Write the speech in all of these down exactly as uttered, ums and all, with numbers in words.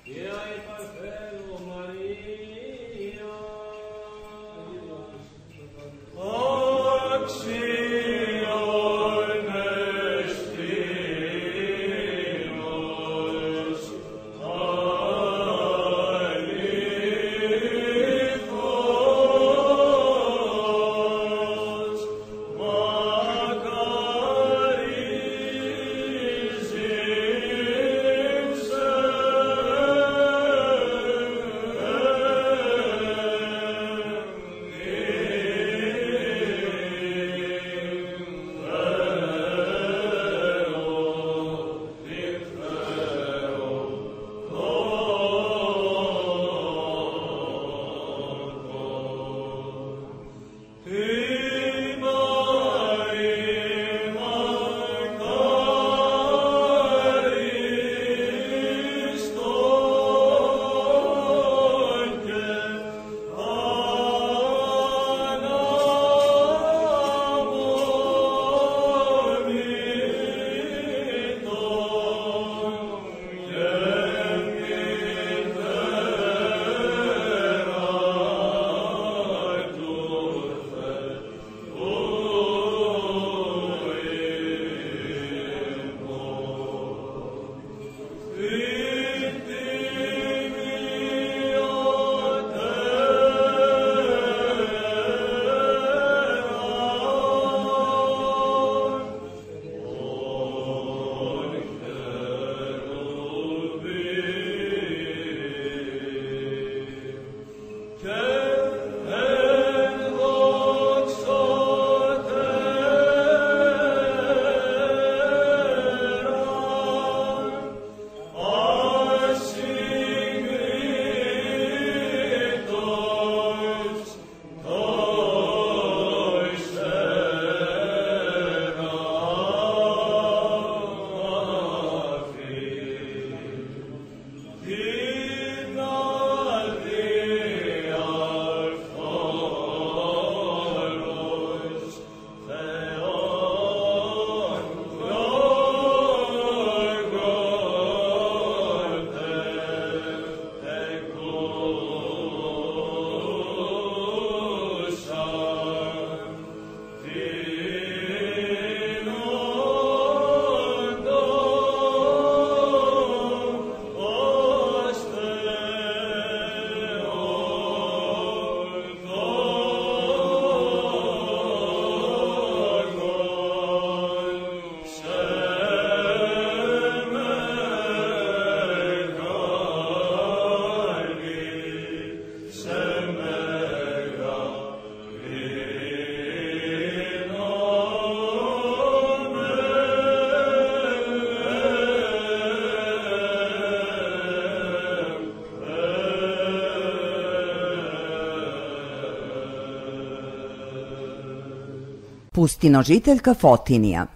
Pustinožiteljka Fotinija.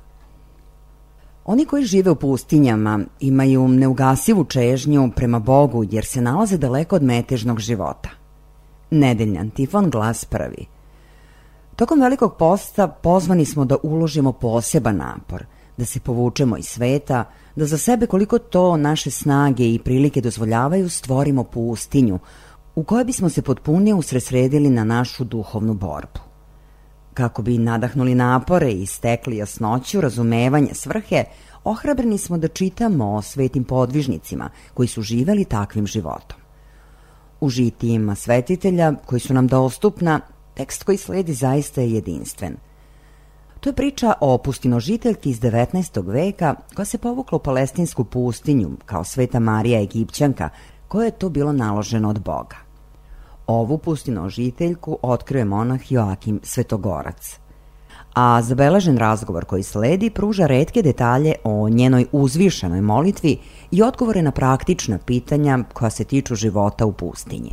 Oni koji žive u pustinjama imaju neugasivu čežnju prema Bogu jer se nalaze daleko od metežnog života. Nedeljni antifon, glas prvi. Tokom Velikog posta pozvani smo da uložimo poseban napor, da se povučemo iz sveta, da za sebe koliko to naše snage i prilike dozvoljavaju stvorimo pustinju u kojoj bismo se potpunije usredsredili na našu duhovnu borbu. Kako bi nadahnuli napore i stekli jasnoću, razumevanje svrhe, ohrabreni smo da čitamo o svetim podvižnicima koji su živeli takvim životom. U žitijima svetitelja koji su nam dostupna, tekst koji sledi zaista je jedinstven. To je priča o pustinožiteljki iz devetnaestog veka koja se povukla u palestinsku pustinju kao Sveta Marija Egipćanka, koje je to bilo naloženo od Boga. Ovu pustinožiteljku otkrio je monah Joakim Svetogorac. A zabeležen razgovor koji sledi pruža retke detalje o njenoj uzvišenoj molitvi i odgovore na praktična pitanja koja se tiču života u pustinji.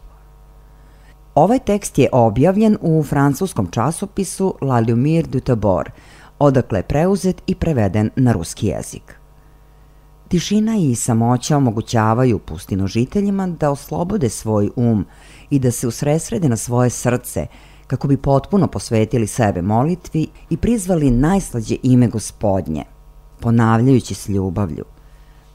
Ovaj tekst je objavljen u francuskom časopisu La Lumière du Tabor, odakle je preuzet i preveden na ruski jezik. Tišina i samoća omogućavaju pustinožiteljima da oslobode svoj um i da se usredsrede na svoje srce kako bi potpuno posvetili sebe molitvi i prizvali najslađe ime Gospodnje, ponavljajući s ljubavlju: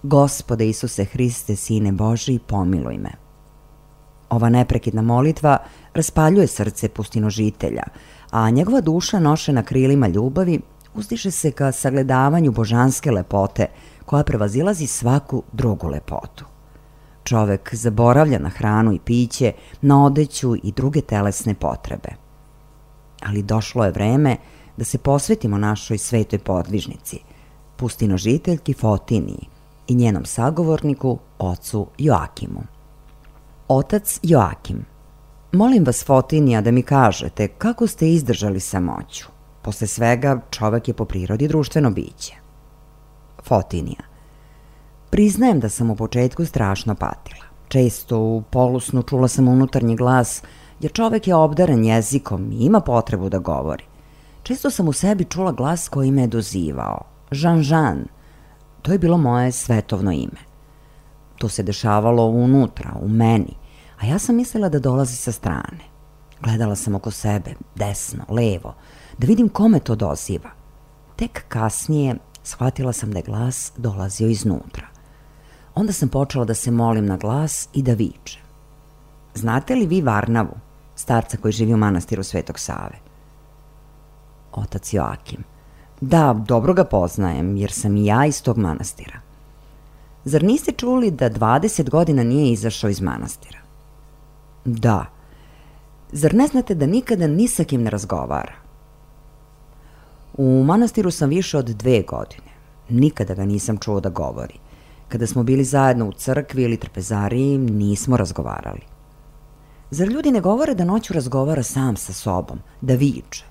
Gospode Isuse Hriste, Sine Božji, pomiluj me. Ova neprekidna molitva raspaljuje srce pustinožitelja, a njegova duša nošena krilima ljubavi uzdiže se ka sagledavanju božanske lepote koja prevazilazi svaku drugu lepotu. Čovek zaboravlja na hranu i piće, na odeću i druge telesne potrebe. Ali došlo je vreme da se posvetimo našoj svetoj podvižnici, pustinožiteljki Fotiniji i njenom sagovorniku, ocu Joakimu. Otac Joakim: molim vas, Fotinija, da mi kažete kako ste izdržali samoću. Posle svega, čovek je po prirodi društveno biće. Fotinija: priznajem da sam u početku strašno patila. Često u polusnu čula sam unutarnji glas, jer čovek je obdaren jezikom i ima potrebu da govori. Često sam u sebi čula glas koji me je dozivao. Žan Žan. To je bilo moje svetovno ime. To se dešavalo unutra, u meni, a ja sam mislila da dolazi sa strane. Gledala sam oko sebe, desno, levo, da vidim kome to doziva. Tek kasnije shvatila sam da je glas dolazio iznutra. Onda sam počela da se molim na glas i da vičem. Znate li vi Varnavu, starca koji živi u manastiru Svetog Save? Otac Joakim: da, dobro ga poznajem, jer sam i ja iz tog manastira. Zar niste čuli da dvadeset godina nije izašao iz manastira? Da. Zar ne znate da nikada ni sa kim ne razgovara? U manastiru sam više od dve godine. Nikada ga nisam čuo da govori. Kada smo bili zajedno u crkvi ili trpezariji, nismo razgovarali. Zar ljudi ne govore da noću razgovara sam sa sobom, da viče?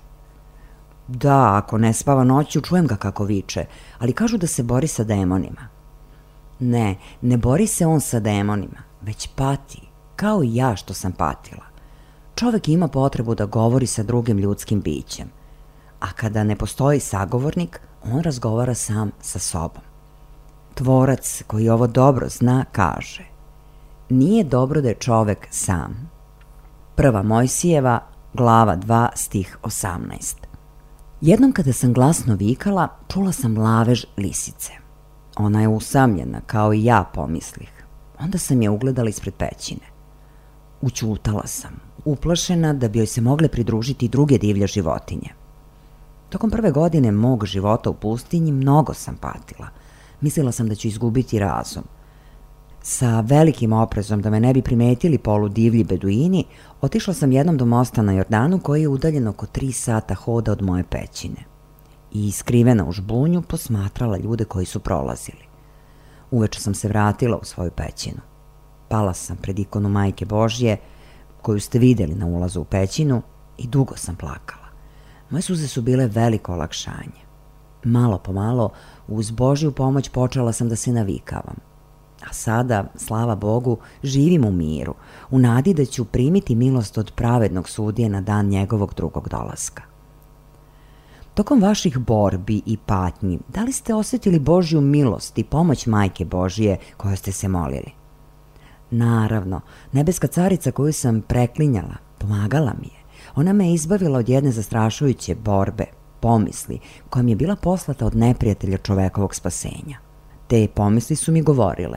Da, ako ne spava noću, čujem ga kako viče, ali kažu da se bori sa demonima. Ne, ne bori se on sa demonima, već pati, kao i ja što sam patila. Čovek ima potrebu da govori sa drugim ljudskim bićem, a kada ne postoji sagovornik, on razgovara sam sa sobom. Tvorac koji ovo dobro zna kaže: nije dobro da je čovek sam. Prva Mojsijeva, glava dva, stih osamnaest. Jednom kada sam glasno vikala, čula sam lavež lisice. Ona je usamljena, kao i ja, pomislih. Onda sam je ugledala ispred pećine. Ućutala sam, uplašena da bi joj se mogle pridružiti druge divlje životinje. Tokom prve godine mog života u pustinji mnogo sam patila. Mislila sam da ću izgubiti razum. Sa velikim oprezom da me ne bi primetili poludivlji beduini, otišla sam jednom do mosta na Jordanu koji je udaljen oko tri sata hoda od moje pećine. I skrivena u žbunju posmatrala ljude koji su prolazili. Uveče sam se vratila u svoju pećinu. Pala sam pred ikonu Majke Božje, koju ste videli na ulazu u pećinu, i dugo sam plakala. Moje suze su bile veliko olakšanje. Malo po malo, uz Božju pomoć počela sam da se navikavam. A sada, slava Bogu, živim u miru, u nadi da ću primiti milost od pravednog sudije na dan njegovog drugog dolaska. Tokom vaših borbi i patnji, da li ste osjetili Božju milost i pomoć Majke Božije kojoj ste se molili? Naravno, nebeska carica koju sam preklinjala, pomagala mi je. Ona me je izbavila od jedne zastrašujuće borbe, pomisli, koja mi je bila poslata od neprijatelja čovekovog spasenja. Te pomisli su mi govorile: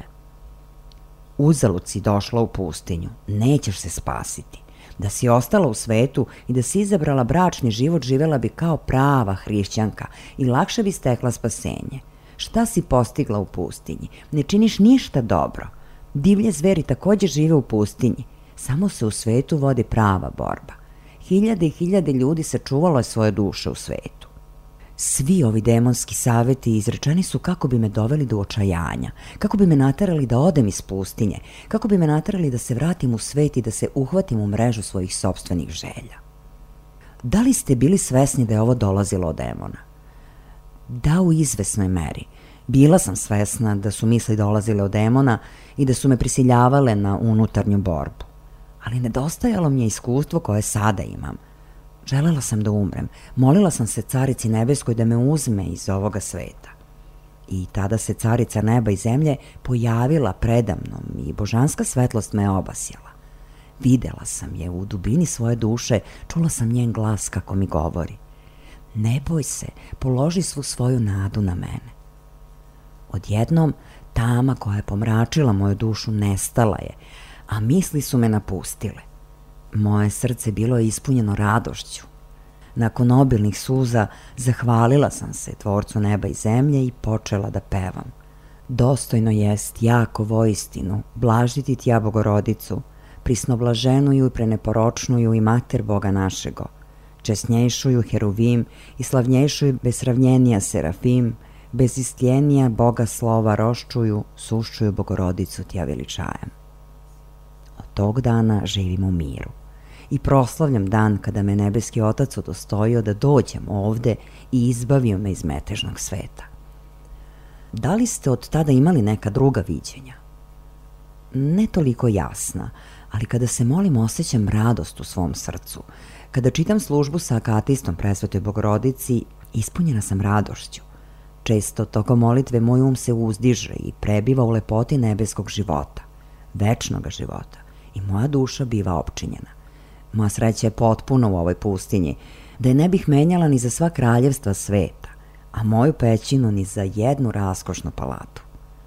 uzalud si došla u pustinju, nećeš se spasiti. Da si ostala u svetu i da si izabrala bračni život, živela bi kao prava hrišćanka i lakše bi stekla spasenje. Šta si postigla u pustinji? Ne činiš ništa dobro. Divlje zveri takođe žive u pustinji, samo se u svetu vodi prava borba. Hiljade i hiljade ljudi sačuvalo je svoje duše u svetu. Svi ovi demonski saveti izrečeni su kako bi me doveli do očajanja, kako bi me naterali da odem iz pustinje, kako bi me naterali da se vratim u svet i da se uhvatim u mrežu svojih sopstvenih želja. Da li ste bili svesni da je ovo dolazilo od demona? Da, u izvesnoj meri. Bila sam svesna da su misli dolazile od demona i da su me prisiljavale na unutarnju borbu. Ali nedostajalo mi je iskustvo koje sada imam. Želela sam da umrem, molila sam se Carici Nebeskoj da me uzme iz ovoga sveta. I tada se Carica neba i zemlje pojavila predamnom i božanska svetlost me obasjala. Videla sam je u dubini svoje duše, čula sam njen glas kako mi govori: ne boj se, položi svu svoju nadu na mene. Odjednom, Tama koja je pomračila moju dušu nestala je, a misli su me napustile. Moje srce bilo je ispunjeno radošću. Nakon obilnih suza zahvalila sam se Tvorcu neba i zemlje i počela da pevam. Dostojno jest jako voistinu blažiti Tja Bogorodicu, prisnoblaženuju i preneporočnuju i mater Boga našego, česnjejšuju Heruvim i slavnjejšuju besravnjenija Serafim, bezistljenija Boga slova roščuju, suščuju Bogorodicu Tja veličajem. Od tog dana živim u miru i proslavljam dan kada me nebeski Otac udostojio da dođem ovde i izbavio me iz metežnog sveta. Da li ste od tada imali neka druga viđenja? Ne toliko jasna, ali kada se molim osjećam radost u svom srcu. Kada čitam službu sa akatistom Presvetoj Bogorodici, ispunjena sam radošću. Često tokom molitve moj um se uzdiže i prebiva u lepoti nebeskog života, večnog života, i moja duša biva opčinjena. Moja sreća je potpuna u ovoj pustinji, da je ne bih menjala ni za sva kraljevstva sveta, a moju pećinu ni za jednu raskošnu palatu.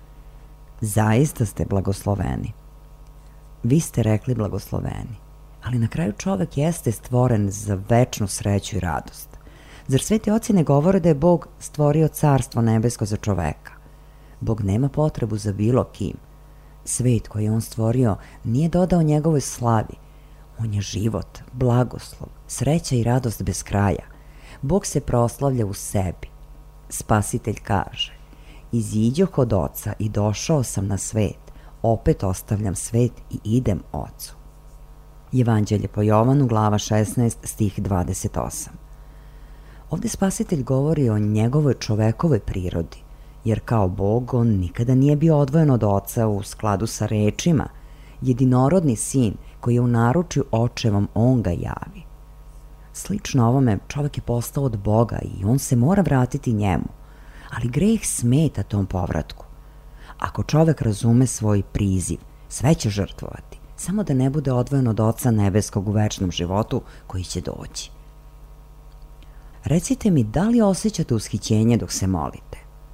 Zaista ste blagosloveni. Vi ste rekli blagosloveni, ali na kraju čovek jeste stvoren za večnu sreću i radost. Zar sveti oci ne govore da je Bog stvorio carstvo nebesko za čoveka? Bog nema potrebu za bilo kim. Svet koji je on stvorio nije dodao njegovoj slavi. On je život, blagoslov, sreća i radost bez kraja. Bog se proslavlja u sebi. Spasitelj kaže: iziđoh od Oca i došao sam na svet, opet ostavljam svet i idem Ocu. Evanđelje po Jovanu, glava šesnaest, stih dvadeset osam. Ovde Spasitelj govori o njegovoj čovekovoj prirodi, jer kao Bog on nikada nije bio odvojen od Oca u skladu sa rečima: jedinorodni sin koji je u naručju očevom, on ga javi. Slično ovome, čovek je postao od Boga i on se mora vratiti njemu, ali greh smeta tom povratku. Ako čovek razume svoj priziv, sve će žrtvovati, samo da ne bude odvojen od Oca nebeskog u večnom životu koji će doći. Recite mi, da li osjećate ushićenje dok se molite?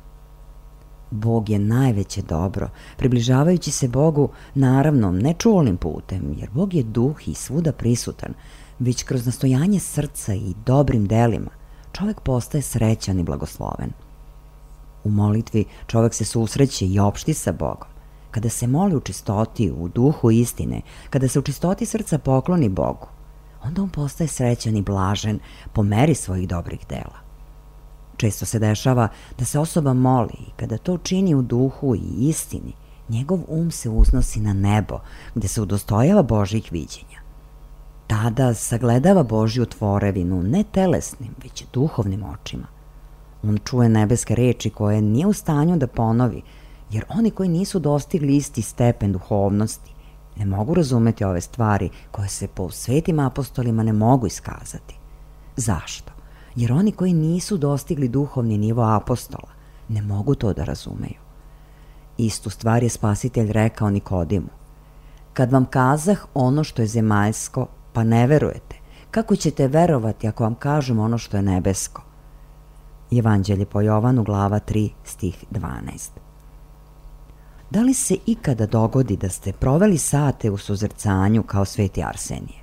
Bog je najveće dobro, približavajući se Bogu, naravno, ne čulnim putem, jer Bog je duh i svuda prisutan, već kroz nastojanje srca i dobrim delima, čovek postaje srećan i blagosloven. U molitvi čovek se susreće i opšti sa Bogom. Kada se moli u čistoti, u duhu istine, kada se u čistoti srca pokloni Bogu, onda on postaje srećan i blažen po meri svojih dobrih dela. Često se dešava da se osoba moli i kada to čini u duhu i istini, njegov um se uznosi na nebo, gde se udostojava Božjih viđenja. Tada sagledava Božju tvorevinu ne telesnim, već duhovnim očima. On čuje nebeske reči koje nije u stanju da ponovi, jer oni koji nisu dostigli isti stepen duhovnosti ne mogu razumeti ove stvari koje se po svetim apostolima ne mogu iskazati. Zašto? Jer oni koji nisu dostigli duhovni nivo apostola ne mogu to da razumeju. Istu stvar je Spasitelj rekao Nikodimu: kad vam kazah ono što je zemaljsko, pa ne verujete, kako ćete verovati ako vam kažem ono što je nebesko? Evanđelje po Jovanu, glava tri, stih dvanaest. Da li se ikada dogodi da ste proveli sate u suzrcanju kao sveti Arsenije?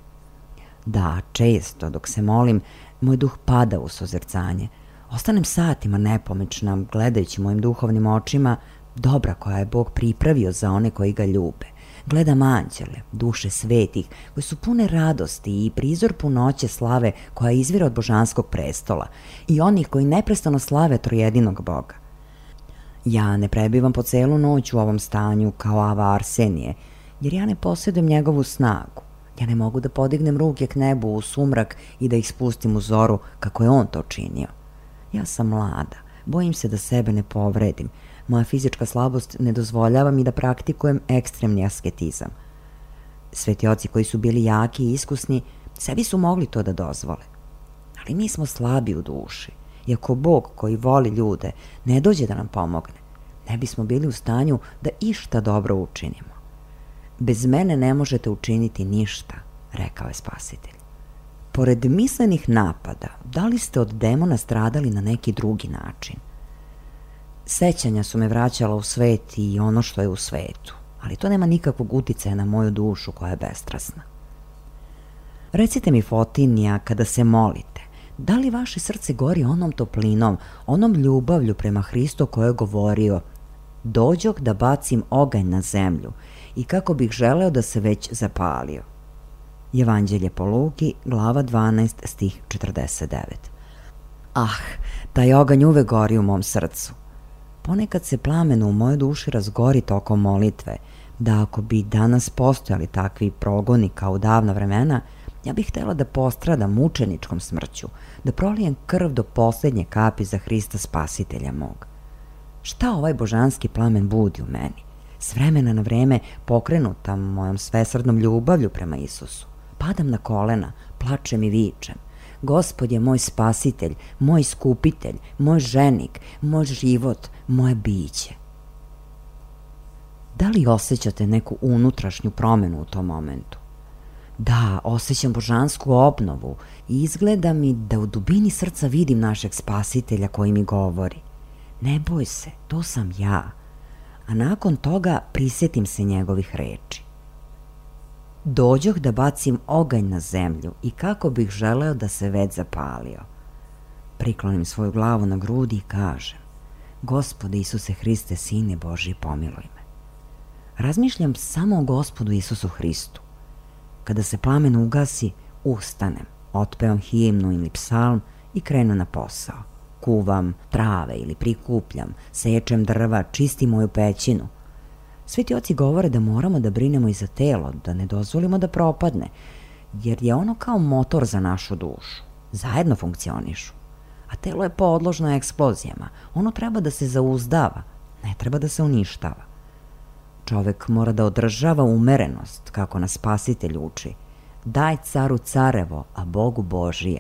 Da, često, dok se molim, moj duh pada u suzrcanje. Ostanem satima nepomična, gledajući mojim duhovnim očima dobra koja je Bog pripravio za one koji ga ljube. Gledam anđele, duše svetih, koji su pune radosti i prizor punoće slave koja izvira od božanskog prestola i onih koji neprestano slave trojedinog Boga. Ja ne prebivam po celu noć u ovom stanju kao Ava Arsenije, jer ja ne posjedujem njegovu snagu. Ja ne mogu da podignem ruke k nebu u sumrak i da ih spustim u zoru kako je on to činio. Ja sam mlada, bojim se da sebe ne povredim. Moja fizička slabost ne dozvoljava mi da praktikujem ekstremni asketizam. Sveti oci koji su bili jaki i iskusni, sebi su mogli to da dozvole. Ali mi smo slabi u duši. I ako Bog koji voli ljude ne dođe da nam pomogne, ne bismo bili u stanju da išta dobro učinimo. Bez mene ne možete učiniti ništa, rekao je Spasitelj. Pored mislenih napada, da li ste od demona stradali na neki drugi način? Sećanja su me vraćala u svet i ono što je u svetu, ali to nema nikakvog uticaja na moju dušu koja je bestrasna. Recite mi, Fotinija, kada se molite, da li vaše srce gori onom toplinom, onom ljubavlju prema Hristu koje je govorio: dođoh da bacim oganj na zemlju i kako bih želeo da se već zapalio? Evanđelje po Luki, glava dvanaest, stih četrdeset devet. Ah, taj oganj uvek gori u mom srcu. Ponekad se plamen u mojoj duši razgori tokom molitve, da ako bi danas postojali takvi progoni kao u davna vremena, ja bih htjela da postradam mučeničkom smrću, da prolijem krv do posljednje kapi za Hrista Spasitelja mog. Šta ovaj božanski plamen budi u meni? S vremena na vreme pokrenuta mojom svesrdnom ljubavlju prema Isusu. Padam na kolena, plačem i vičem: Gospod je moj spasitelj, moj iskupitelj, moj ženik, moj život, moje biće. Da li osjećate neku unutrašnju promenu u tom momentu? Da, osjećam božansku obnovu i izgleda mi da u dubini srca vidim našeg spasitelja koji mi govori: ne boj se, to sam ja. A nakon toga prisjetim se njegovih reči: dođoh da bacim oganj na zemlju i kako bih želeo da se već zapalio. Priklonim svoju glavu na grudi i kažem: Gospode Isuse Hriste, Sine Božji, pomiluj me. Razmišljam samo o Gospodu Isusu Hristu. Kada se plamen ugasi, ustanem, otpevam himnu ili psalm i krenu na posao. Kuvam trave ili prikupljam, sečem drva, čistim moju pećinu. Sveti oci govore da moramo da brinemo i za telo, da ne dozvolimo da propadne, jer je ono kao motor za našu dušu. Zajedno funkcionišu. A telo je podložno eksplozijama. Ono treba da se zauzdava, ne treba da se uništava. Čovek mora da održava umerenost, kako nas Spasitelj uči: daj caru carevo, a Bogu Božije.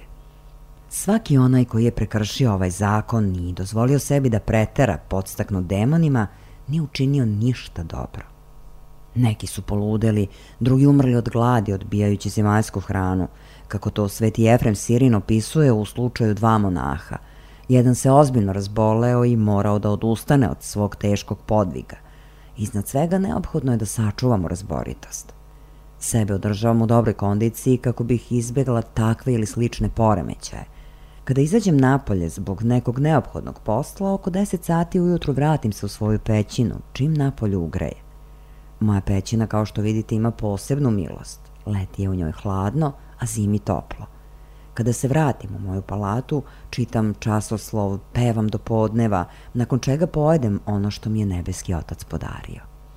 Svaki onaj koji je prekršio ovaj zakon i dozvolio sebi da pretera podstaknut demonima, nije učinio ništa dobro. Neki su poludeli, drugi umrli od gladi odbijajući zemaljsku hranu, kako to sveti Efrem Sirin opisuje u slučaju dva monaha. Jedan se ozbiljno razboleo i morao da odustane od svog teškog podviga. Iznad svega neophodno je da sačuvamo razboritost. Sebe održavam u dobroj kondiciji kako bih izbjegla takve ili slične poremećaje. Kada izađem napolje zbog nekog neophodnog posla, oko deset sati ujutru vratim se u svoju pećinu, čim napolju ugreje. Moja pećina, kao što vidite, ima posebnu milost. Leti je u njoj hladno, a zimi toplo. Kada se vratim u moju palatu, čitam časoslov, pevam do podneva, nakon čega pojedem ono što mi je nebeski Otac podario.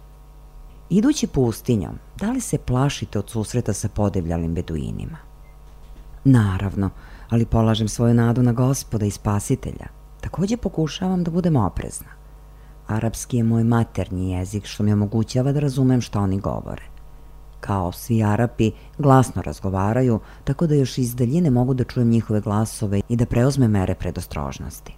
Idući pustinjom, da li se plašite od susreta sa podivljalim beduinima? Naravno, ali polažem svoju nadu na Gospoda i Spasitelja. Također pokušavam da budem oprezna. Arapski je moj maternji jezik, što mi omogućava da razumem što oni govore. Kao svi Arapi, glasno razgovaraju, tako da još iz daljine mogu da čujem njihove glasove i da preuzmem mere predostrožnosti.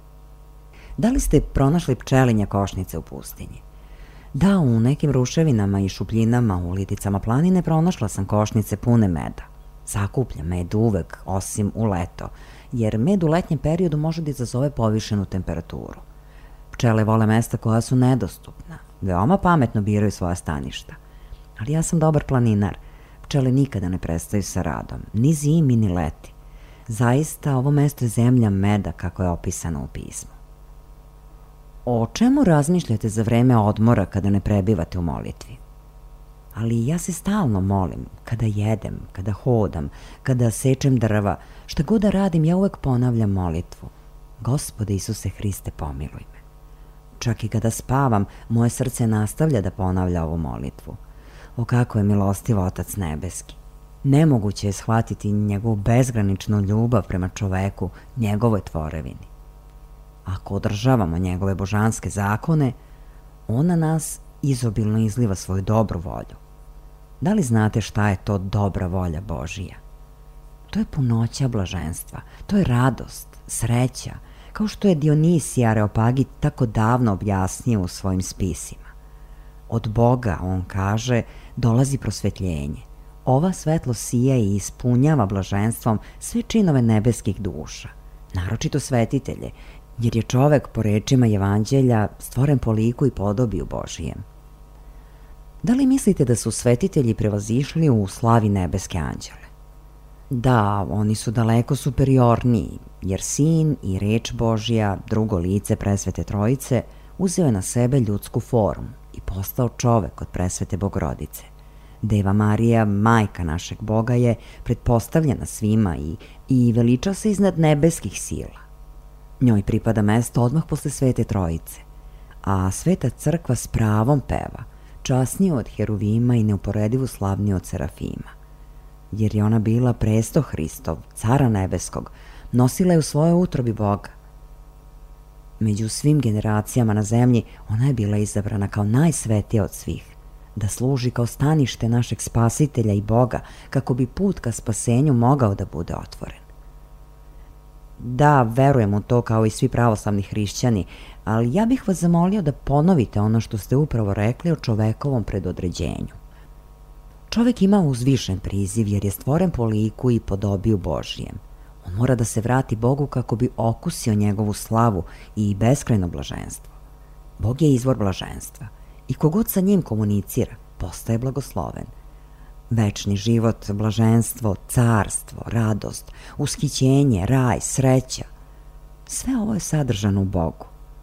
Da li ste pronašli pčelinje košnice u pustinji? Da, u nekim ruševinama i šupljinama u liticama planine pronašla sam košnice pune meda. Sakupljam med uvek, osim u leto, jer med u letnjem periodu može da izazove povišenu temperaturu. Pčele vole mesta koja su nedostupna, veoma pametno biraju svoja staništa. Ali ja sam dobar planinar. Pčele nikada ne prestaju sa radom, ni zimi ni leti. Zaista, ovo mesto je zemlja meda, kako je opisano u pismu. O čemu razmišljate za vreme odmora kada ne prebivate u molitvi? Ali ja se stalno molim, kada jedem, kada hodam, kada sečem drva, šta god da radim, ja uvek ponavljam molitvu: Gospode Isuse Hriste, pomiluj me. Čak i kada spavam, moje srce nastavlja da ponavlja ovu molitvu. O kako je milostiv Otac nebeski. Nemoguće je shvatiti njegovu bezgraničnu ljubav prema čoveku, njegovoj tvorevini. Ako održavamo njegove božanske zakone, on na nas izobilno izliva svoju dobru volju. Da li znate šta je to dobra volja Božija? To je punoća blaženstva, to je radost, sreća, kao što je Dionisij Areopagit tako davno objasnio u svojim spisima. Od Boga, on kaže, dolazi prosvetljenje. Ova svetlo sija i ispunjava blaženstvom sve činove nebeskih duša, naročito svetitelje, jer je čovek, po rečima Evanđelja, stvoren po liku i podobiju Božijem. Da li mislite da su svetitelji prevazišli u slavi nebeske anđele? Da, oni su daleko superiorniji, jer Sin i reč Božja, drugo lice presvete Trojice, uzeo je na sebe ljudsku formu i postao čovek od presvete Bogorodice. Deva Marija, majka našeg Boga, je pretpostavljena svima i, i veliča se iznad nebeskih sila. Njoj pripada mesto odmah posle svete Trojice, a sveta crkva s pravom peva, časniju od heruvima i neuporedivo slavniju od serafima. Jer je ona bila presto Hristov, cara nebeskog, nosila je u svojoj utrobi Boga. Među svim generacijama na zemlji ona je bila izabrana kao najsvetija od svih, da služi kao stanište našeg Spasitelja i Boga, kako bi put ka spasenju mogao da bude otvoren. Da, verujem u to kao i svi pravoslavni hrišćani, ali ja bih vas zamolio da ponovite ono što ste upravo rekli o čovekovom predodređenju. Čovek ima uzvišen priziv jer je stvoren po liku i podobiju Božijem. On mora da se vrati Bogu kako bi okusio njegovu slavu i beskrajno blaženstvo. Bog je izvor blaženstva i kogod sa njim komunicira, postaje blagosloven. Večni život, blaženstvo, carstvo, radost, ushićenje, raj, sreća, sve ovo je sadržano u Bogu.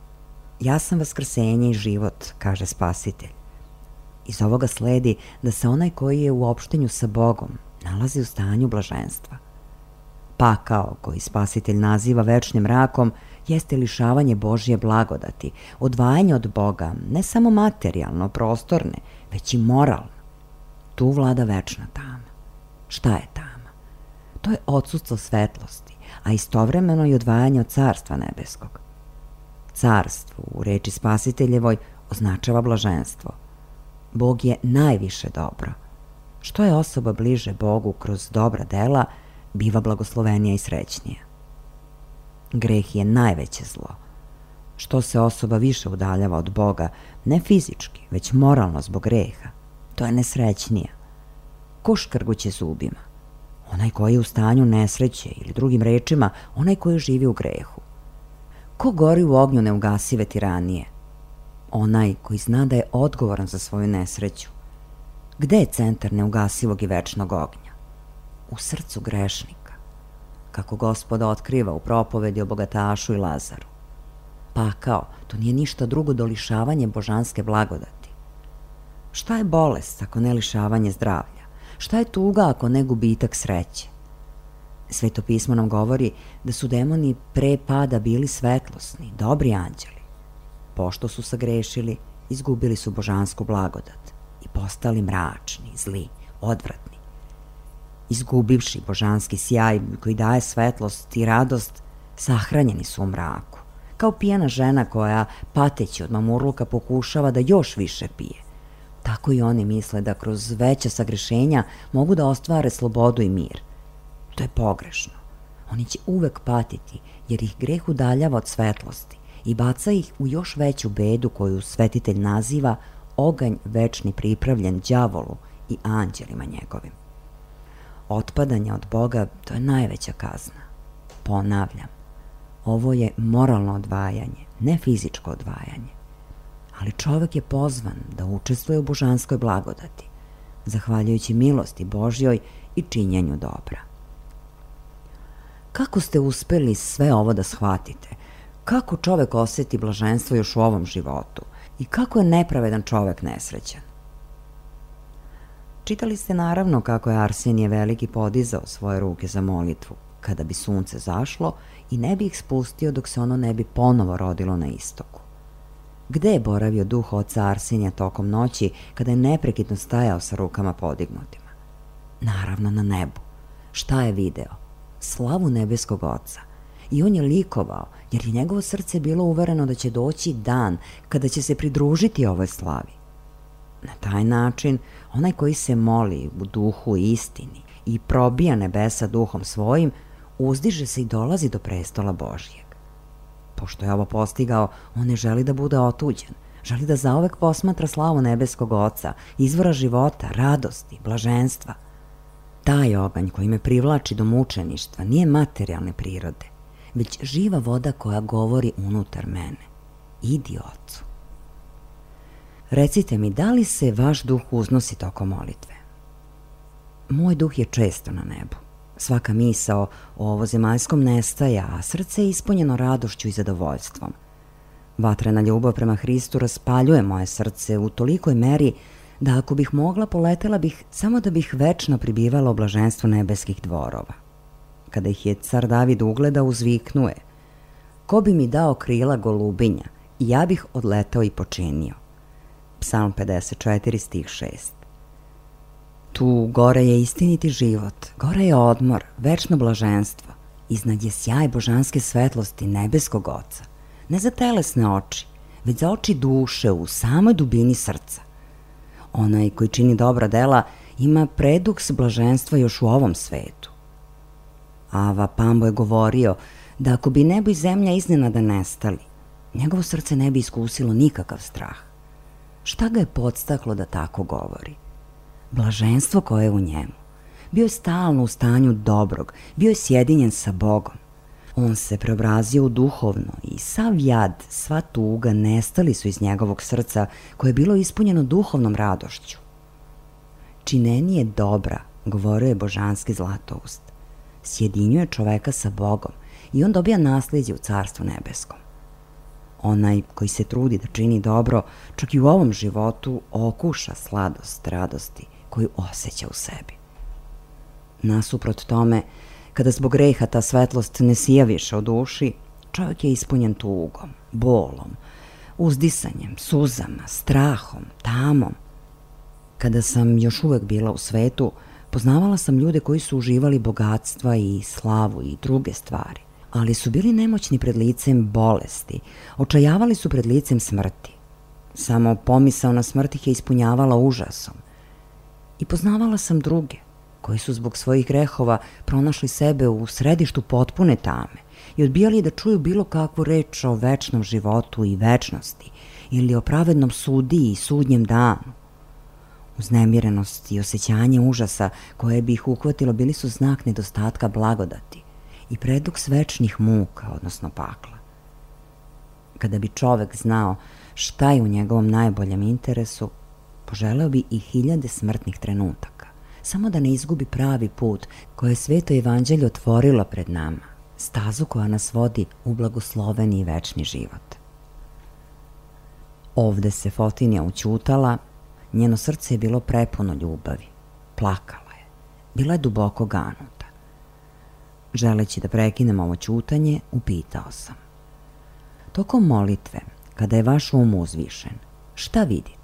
Ja sam vaskrsenje i život, kaže Spasitelj. Iz ovoga sledi da se onaj koji je u opštenju sa Bogom nalazi u stanju blaženstva. Pakao, koji Spasitelj naziva večnim mrakom, jeste lišavanje Božje blagodati, odvajanje od Boga, ne samo materijalno, prostorne, već i moralno. Tu vlada večna tama. Šta je tama? To je odsustvo svetlosti, a istovremeno i odvajanje od carstva nebeskog. Carstvo, u reči Spasiteljevoj, označava blaženstvo. Bog je najviše dobro. Što je osoba bliže Bogu kroz dobra dela, biva blagoslovenija i srećnija. Greh je najveće zlo. Što se osoba više udaljava od Boga, ne fizički, već moralno zbog greha, to je nesrećnija. Ko škrguće zubima? Onaj koji je u stanju nesreće ili drugim rečima, onaj koji živi u grehu. Ko gori u ognju neugasive tiranije? Onaj koji zna da je odgovoran za svoju nesreću. Gde je centar neugasivog i večnog ognja? U srcu grešnika, kako Gospod otkriva u propovedi o bogatašu i Lazaru. Pakao, to nije ništa drugo do lišavanje božanske blagodati. Šta je bolest ako ne lišavanje zdravlja? Šta je tuga ako ne gubitak sreće? Sveto pismo nam govori da su demoni pre pada bili svetlosni, dobri anđeli. Pošto su sagrešili, izgubili su božansku blagodat i postali mračni, zli, odvratni. Izgubivši božanski sjaj koji daje svetlost i radost, sahranjeni su u mraku, kao pijana žena koja, pateći od mamurluka, pokušava da još više pije. Tako i oni misle da kroz veća sagrešenja mogu da ostvare slobodu i mir. To je pogrešno. Oni će uvek patiti, jer ih greh udaljava od svetlosti i baca ih u još veću bedu koju svetitelj naziva oganj večni pripravljen đavolu i anđelima njegovim. Otpadanje od Boga, to je najveća kazna. Ponavljam, ovo je moralno odvajanje, ne fizičko odvajanje. Ali čovek je pozvan da učestvuje u božanskoj blagodati, zahvaljujući milosti Božjoj i činjenju dobra. Kako ste uspeli sve ovo da shvatite? Kako čovek oseti blaženstvo još u ovom životu? I kako je nepravedan čovek nesrećan? Čitali ste naravno kako je Arsenije Veliki podizao svoje ruke za molitvu, kada bi sunce zašlo i ne bi ih spustio dok se ono ne bi ponovo rodilo na istoku. Gde je boravio duh oca Arsenija tokom noći kada je neprekidno stajao sa rukama podignutima? Naravno na nebu. Šta je video? Slavu nebeskog oca. I on je likovao, jer je njegovo srce bilo uvereno da će doći dan kada će se pridružiti ovoj slavi. Na taj način, onaj koji se moli u duhu i istini i probija nebesa duhom svojim, uzdiže se i dolazi do prestola Božjeg. Pošto je ovo postigao, on ne želi da bude otuđen, želi da zauvek posmatra slavu nebeskog oca, izvora života, radosti, blaženstva. Taj oganj koji me privlači do mučeništva nije materijalne prirode, već živa voda koja govori unutar mene. Idi Ocu. Recite mi, da li se vaš duh uznosi tokom molitve? Moj duh je često na nebu. Svaka misao o ovozemaljskom nestaje, a srce je ispunjeno radošću i zadovoljstvom. Vatrena ljubav prema Hristu raspaljuje moje srce u tolikoj meri da ako bih mogla, poletela bih samo da bih večno pribivala o blaženstvu nebeskih dvorova. Kada ih je car David ugledao, uzviknuje: ko bi mi dao krila golubinja, i ja bih odletao i počinio. Psalm pedeset četiri, stih šest. Tu gore je istiniti život, gore je odmor, večno blaženstvo, iznad je sjaj božanske svetlosti nebeskog Oca, ne za telesne oči, već za oči duše u samoj dubini srca. Onaj koji čini dobra dela ima preduks blaženstva još u ovom svetu. Ava Pambo je govorio da ako bi nebo i zemlja iznenada nestali, njegovo srce ne bi iskusilo nikakav strah. Šta ga je podstaklo da tako govori? Blaženstvo koje je u njemu. Bio je stalno u stanju dobrog, bio je sjedinjen sa Bogom. On se preobrazio u duhovno i sav jad, sva tuga nestali su iz njegovog srca koje je bilo ispunjeno duhovnom radošću. Činenje dobra, govorio je božanski Zlatoust, sjedinjuje čoveka sa Bogom i on dobija nasljeđe u Carstvu nebeskom. Onaj koji se trudi da čini dobro, čak i u ovom životu okuša sladost radosti koju osjeća u sebi. Nasuprot tome, kada zbog greha ta svetlost ne sija više u duši, čovjek je ispunjen tugom, bolom, uzdisanjem, suzama, strahom, tamom. Kada sam još uvek bila u svetu, poznavala sam ljude koji su uživali bogatstva i slavu i druge stvari, ali su bili nemoćni pred licem bolesti, očajavali su pred licem smrti. Samo pomisao na smrt ih je ispunjavala užasom. I poznavala sam druge, koji su zbog svojih grehova pronašli sebe u središtu potpune tame i odbijali da čuju bilo kakvu reč o večnom životu i večnosti ili o pravednom sudiji i sudnjem danu. Uznemirenost i osjećanje užasa koje bi ih uhvatilo bili su znak nedostatka blagodati i preduks večnih muka, odnosno pakla. Kada bi čovek znao šta je u njegovom najboljem interesu, poželeo bi i hiljade smrtnih trenutaka, samo da ne izgubi pravi put koje je sveto evanđelje otvorilo pred nama, stazu koja nas vodi u blagosloveni i večni život. Ovde se Fotinja ućutala, njeno srce je bilo prepuno ljubavi, plakala je, bila je duboko ganuta. Želeći da prekinem ovo ćutanje, upitao sam: tokom molitve, kada je vaš um uzvišen, šta vidite?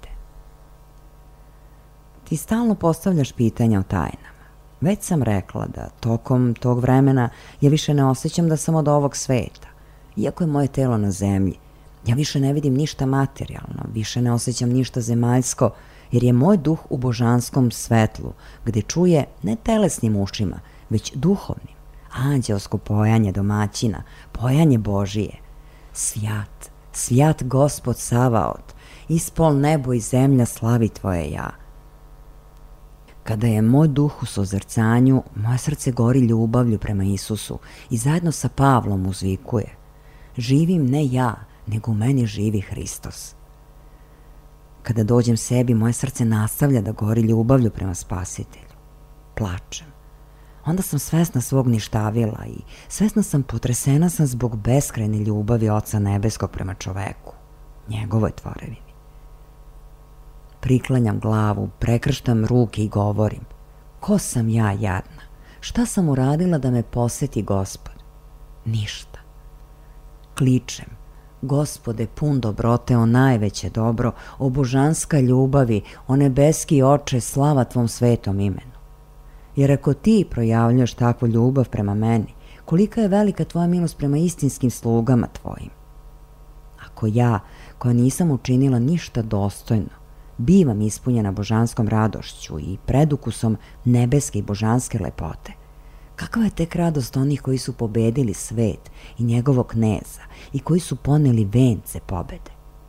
Ti stalno postavljaš pitanja o tajnama. Već sam rekla da tokom tog vremena ja više ne osjećam da sam od ovog sveta. Iako je moje telo na zemlji, ja više ne vidim ništa materijalno, više ne osjećam ništa zemaljsko, jer je moj duh u božanskom svetlu, gde čuje ne telesnim ušima, već duhovnim, anđelsko pojanje domaćina, pojanje Božije. Svjat, svjat Gospod Savaot, ispol nebo i zemlja slavi tvoje ja. Kada je moj duh u sozrcanju, moje srce gori ljubavlju prema Isusu i zajedno sa Pavlom uzvikuje: živim ne ja, nego u meni živi Hristos. Kada dođem sebi, moje srce nastavlja da gori ljubavlju prema Spasitelju. Plačem. Onda sam svesna svog ništavila i svesna sam, potresena sam zbog beskrajne ljubavi Oca nebeskog prema čoveku, njegovoj tvorevini. Priklanjam glavu, prekrštam ruke i govorim: ko sam ja jadna? Šta sam uradila da me poseti Gospod? Ništa. Kličem: Gospode, pun dobrote, o najveće dobro, o božanska ljubavi, o nebeski Oče, slava tvom svetom imenu. Jer ako ti projavljaš takvu ljubav prema meni, kolika je velika tvoja milost prema istinskim slugama tvojim. Ako ja, koja nisam učinila ništa dostojno, bivam ispunjena božanskom radošću i predukusom nebeske i božanske lepote, kakva je tek radost onih koji su pobedili svet i njegovog kneza i koji su poneli vence pobede.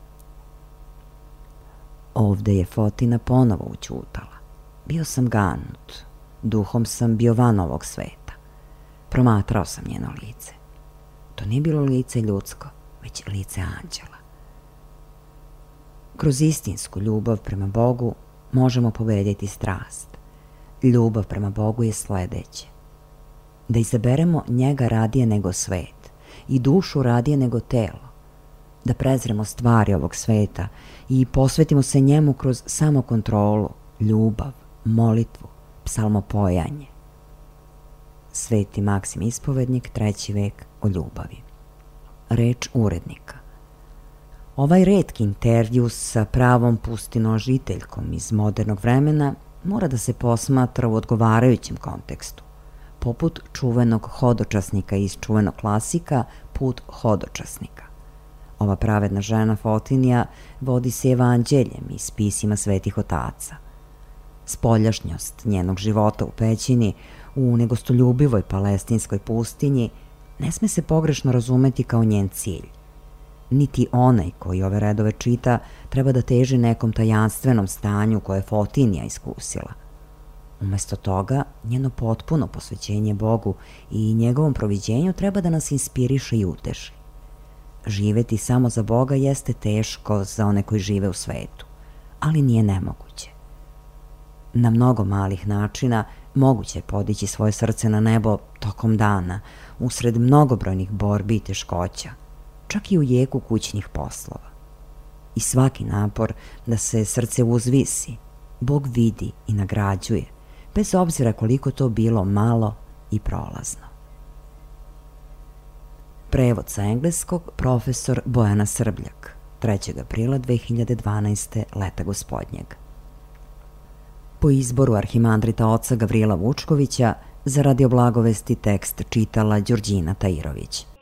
Ovde je Fotina ponovo ućutala. Bio sam ganut, duhom sam bio van ovog sveta. Promatrao sam njeno lice. To nije bilo lice ljudsko, već lice anđela. Kroz istinsku ljubav prema Bogu možemo pobediti strast. Ljubav prema Bogu je sledeće: da izaberemo njega radije nego svet i dušu radije nego telo, da prezremo stvari ovog sveta i posvetimo se njemu kroz samokontrolu, ljubav, molitvu, psalmopojanje. Sveti Maksim Ispovednik, treći vek, o ljubavi. Reč urednika. Ovaj retki intervju sa pravom pustinožiteljkom iz modernog vremena mora da se posmatra u odgovarajućem kontekstu, poput čuvenog hodočasnika iz čuvenog klasika Put hodočasnika. Ova pravedna žena Fotinija vodi se evanđeljem i spisima svetih otaca. Spoljašnjost njenog života u pećini, u negostoljubivoj palestinskoj pustinji, ne sme se pogrešno razumeti kao njen cilj. Niti onaj koji ove redove čita treba da teži nekom tajanstvenom stanju koje je Fotinija iskusila. Umesto toga, njeno potpuno posvećenje Bogu i njegovom proviđenju treba da nas inspiriše i uteši. Živeti samo za Boga jeste teško za one koji žive u svetu, ali nije nemoguće. Na mnogo malih načina moguće je podići svoje srce na nebo tokom dana, usred mnogobrojnih borbi i teškoća, čak i u jeku kućnih poslova. I svaki napor da se srce uzvisi, Bog vidi i nagrađuje, bez obzira koliko to bilo malo i prolazno. Prevod sa engleskog profesor Bojana Srbljak, trećeg aprila dve hiljade dvanaeste. Leta gospodnjeg. Po izboru arhimandrita oca Gavrila Vučkovića, za Radio Blagovesti tekst čitala Đurđina Tajirović.